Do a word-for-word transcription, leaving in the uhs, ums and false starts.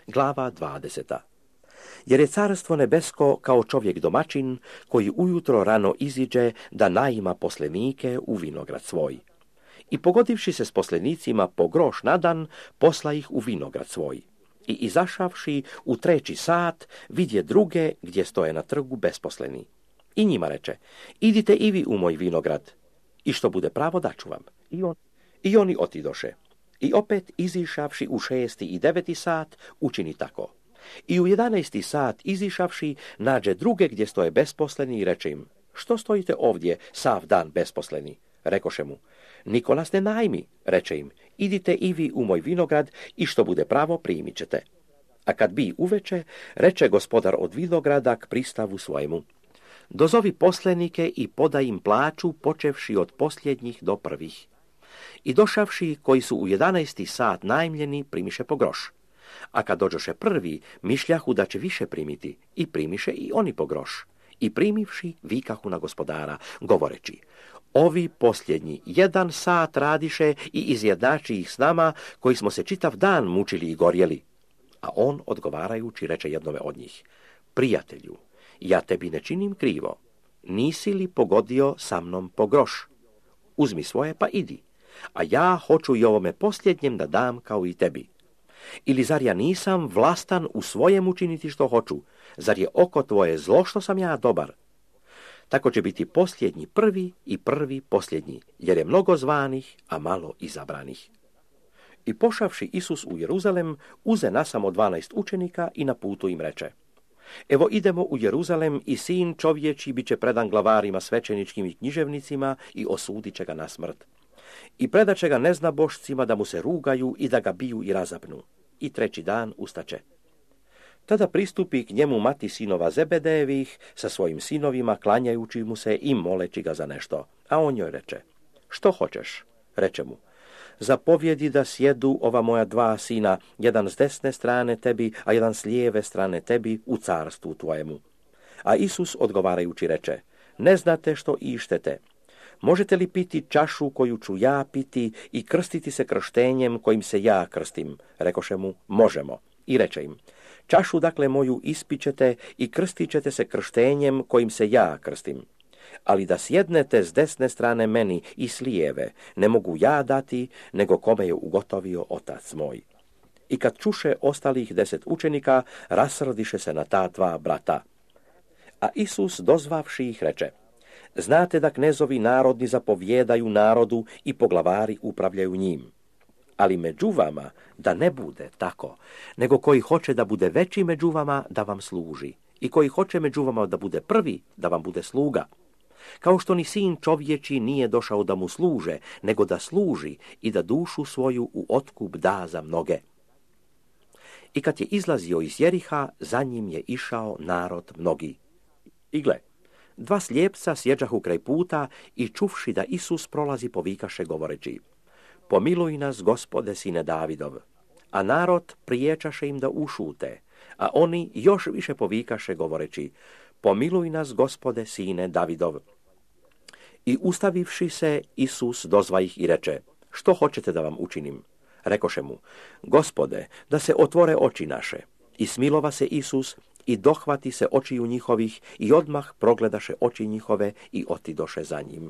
glava dvadeseta. Jer je carstvo nebesko kao čovjek domaćin, koji ujutro rano iziđe da naima poslenike u vinograd svoj. I pogodivši se s poslenicima po groš na dan, posla ih u vinograd svoj. I izašavši u treći sat, vidje druge gdje stoje na trgu besposleni. I njima reče, idite i vi u moj vinograd, i što bude pravo daću vam. I, on, i oni otidoše. I opet izišavši u šesti i deveti sat, učini tako. I u jedanaesti sat izišavši, nađe druge gdje stoje besposleni i reče im, što stojite ovdje sav dan besposleni? Rekoše mu, niko nas ne najmi, reče im, idite i vi u moj vinograd i što bude pravo primit ćete. A kad bi uveče, reče gospodar od vinograda k pristavu svojemu, dozovi poslenike i podaj im plaću, počevši od posljednjih do prvih. I došavši, koji su u jedanaesti sat najmljeni, primiše po groš. A kad dođoše prvi, mišljahu da će više primiti, i primiše i oni po groš. I primivši, vikahu na gospodara, govoreći, ovi posljednji jedan sat radiše i izjednači ih s nama, koji smo se čitav dan mučili i gorjeli. A on, odgovarajući, reče jednome od njih, prijatelju, ja tebi ne činim krivo, nisi li pogodio sa mnom po groš? Uzmi svoje pa idi, a ja hoću i ovome posljednjem da dam kao i tebi. Ili zar ja nisam vlastan u svojem učiniti što hoću? Zar je oko tvoje zlo što sam ja dobar? Tako će biti posljednji prvi i prvi posljednji, jer je mnogo zvanih, a malo izabranih. I pošavši Isus u Jeruzalem, uze nasamo dvanaest učenika i na putu im reče, evo idemo u Jeruzalem i sin čovječi bit će predan glavarima svećeničkim i književnicima i osudit će ga na smrt. I predat će ga neznabošcima da mu se rugaju i da ga biju i razapnu. I treći dan ustaće. Tada pristupi k njemu mati sinova Zebedejevih sa svojim sinovima, klanjajući mu se i moleći ga za nešto. A on joj reče, što hoćeš? Reče mu, zapovjedi da sjedu ova moja dva sina, jedan s desne strane tebi, a jedan s lijeve strane tebi u carstvu tvojemu. A Isus odgovarajući reče, ne znate što ištete. Možete li piti čašu koju ću ja piti i krstiti se krštenjem kojim se ja krstim? Rekoše mu, možemo. I reče im, čašu dakle moju ispićete i krstit ćete se krštenjem kojim se ja krstim. Ali da sjednete s desne strane meni i s lijeve, ne mogu ja dati, nego kome je ugotovio otac moj. I kad čuše ostalih deset učenika, rasrdiše se na ta dva brata. A Isus, dozvavši ih, reče, znate da knezovi narodni zapovjedaju narodu i poglavari upravljaju njim. Ali među vama da ne bude tako, nego koji hoće da bude veći među vama da vam služi, i koji hoće među vama da bude prvi da vam bude sluga. Kao što ni sin čovječi nije došao da mu služe, nego da služi i da dušu svoju u otkup da za mnoge. I kad je izlazio iz Jeriha, za njim je išao narod mnogi. I gle, dva slijepca sjeđahu kraj puta i čuvši da Isus prolazi povikaše govoreći, pomiluj nas, Gospode, sine Davidov. A narod priječaše im da ušute, a oni još više povikaše govoreći, pomiluj nas, Gospode, sine Davidov. I ustavivši se, Isus dozva ih i reče, što hoćete da vam učinim? Rekoše mu, Gospode, da se otvore oči naše. I smilova se Isus i dohvati se očiju njihovih i odmah progledaše oči njihove i otidoše za njim.